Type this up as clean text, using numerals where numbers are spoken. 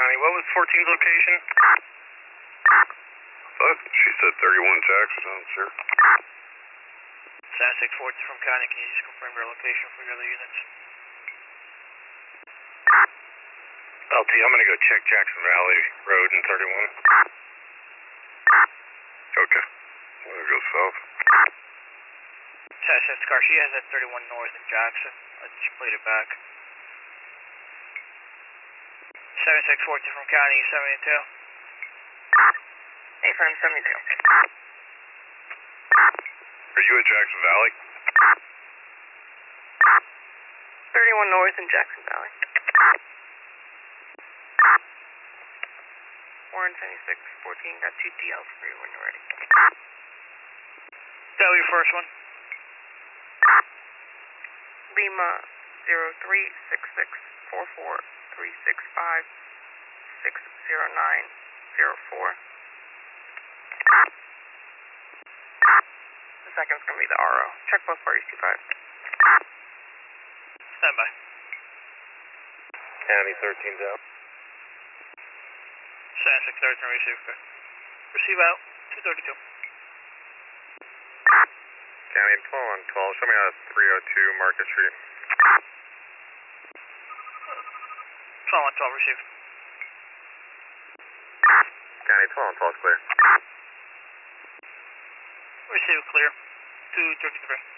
County. What was 14's location? What? She said 31 Jackson, sir. San 6 Fort from County, can you just confirm your location for your other units? LT, I'm going to go check Jackson Valley Road in 31. Okay. I'm going to go south. San 6 car, she has that 31 north in Jackson. I just played it back. 7642 from County, 72. Affirm 72. Are you at Jackson Valley? 31 north in Jackson Valley. Warren 76, 14, got 2 DLs for you when you're ready. That was your first one. Lima 03664436560904. The second's going to be the RO. Check both parties, 25. Stand by. County 13's out. San 6 13, receive. Receive out, 232. County 12 on 12. Show me out of 302 Market Street. 12 on 12, receive. County 12 on 12 is clear. Receive clear, 233.